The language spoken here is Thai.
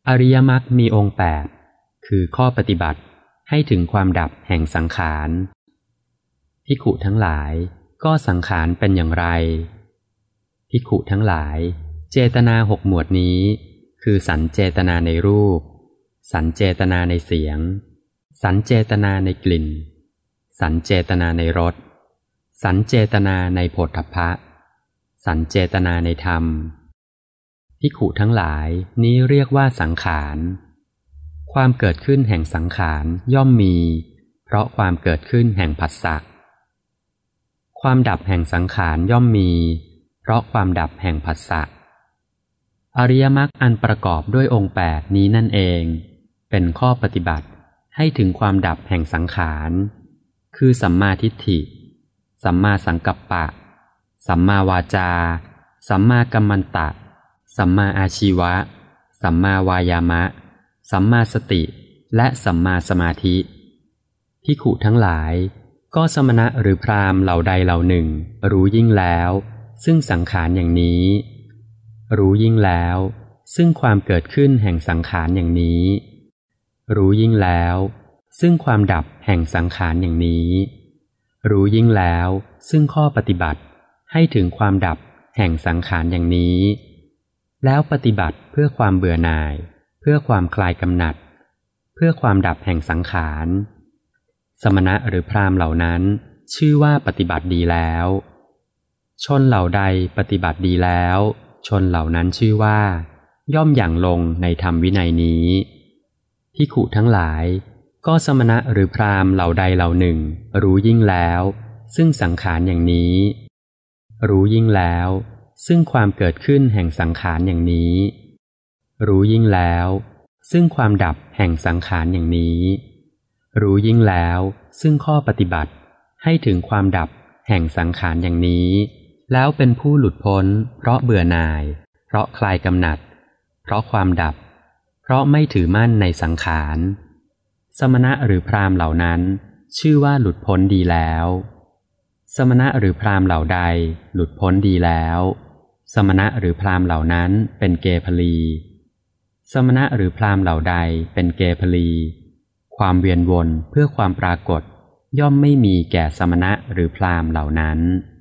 อริยมรรคมีองค์8คือข้อปฏิบัติให้ถึงความดับแห่งสังขารภิกขุทั้งหลายก็สังขารเป็นอย่างไรภิกขุทั้งหลายเจตนา6หมวดนี้คือสัญเจตนาในรูปสัญเจตนาในเสียงสัญเจตนาในกลิ่นสัญเจตนาในรสสัญเจตนาในโผฏฐัพพะสัญเจตนาในธรรมภิกขุทั้งหลายนี้เรียกว่าสังขารความเกิดขึ้นแห่งสังขารย่อมมีเพราะความเกิดขึ้นแห่งผัสสะความดับแห่งสังขารย่อมมีเพราะความดับแห่งผัสสะอริยมรรคอันประกอบด้วยองค์8นี้นั่นเองเป็นข้อปฏิบัติให้ถึงความดับแห่งสังขารคือสัมมาทิฏฐิสัมมาสังกัปปะสัมมาวาจาสัมมากัมมันตะสัมมาอาชีวะสัมมาวายามะสัมมาสติและสัมมาสมาธิภิกขุทั้งหลายก็สมณะหรือพราหมณ์เหล่าใดเหล่าหนึ่งรู้ยิ่งแล้วซึ่งสังขารอย่างนี้รู้ยิ่งแล้วซึ่งความเกิดขึ้นแห่งสังขารอย่างนี้รู้ยิ่งแล้วซึ่งความดับแห่งสังขารอย่างนี้รู้ยิ่งแล้วซึ่งข้อปฏิบัติให้ถึงความดับแห่งสังขารอย่างนี้แล้วปฏิบัติเพื่อความเบื่อหน่ายเพื่อความคลายกำหนัดเพื่อความดับแห่งสังขารสมณะหรือพราหมณ์เหล่านั้นชื่อว่าปฏิบัติดีแล้วชนเหล่าใดปฏิบัติดีแล้วชนเหล่านั้นชื่อว่าย่อมหยั่งลงในธรรมวินัยนี้ภิกขุทั้งหลายก็สมณะหรือพราหมณ์เหล่าใดเหล่าหนึ่งรู้ยิ่งแล้วซึ่งสังขารอย่างนี้รู้ยิ่งแล้วซึ่งความเกิดขึ้นแห่งสังขารอย่างนี้รู้ยิ่งแล้วซึ่งความดับแห่งสังขารอย่างนี้รู้ยิ่งแล้วซึ่งข้อปฏิบัติให้ถึงความดับแห่งสังขารอย่างนี้แล้วเป็นผู้หลุดพ้นเพราะเบื่อหน่ายเพราะคลายกำหนัดเพราะความดับเพราะไม่ถือมั่นในสังขารสมณะหรือพราหมณ์เหล่านั้นชื่อว่าหลุดพ้นดีแล้วสมณะหรือพราหมณ์เหล่าใดหลุดพ้นดีแล้วสมณะหรือพราหมณ์เหล่านั้นเป็นเกพลีสมณะหรือพราหมณ์เหล่าใดเป็นเกพลีความเวียนวนเพื่อความปรากฏย่อมไม่มีแก่สมณะหรือพราหมณ์เหล่านั้น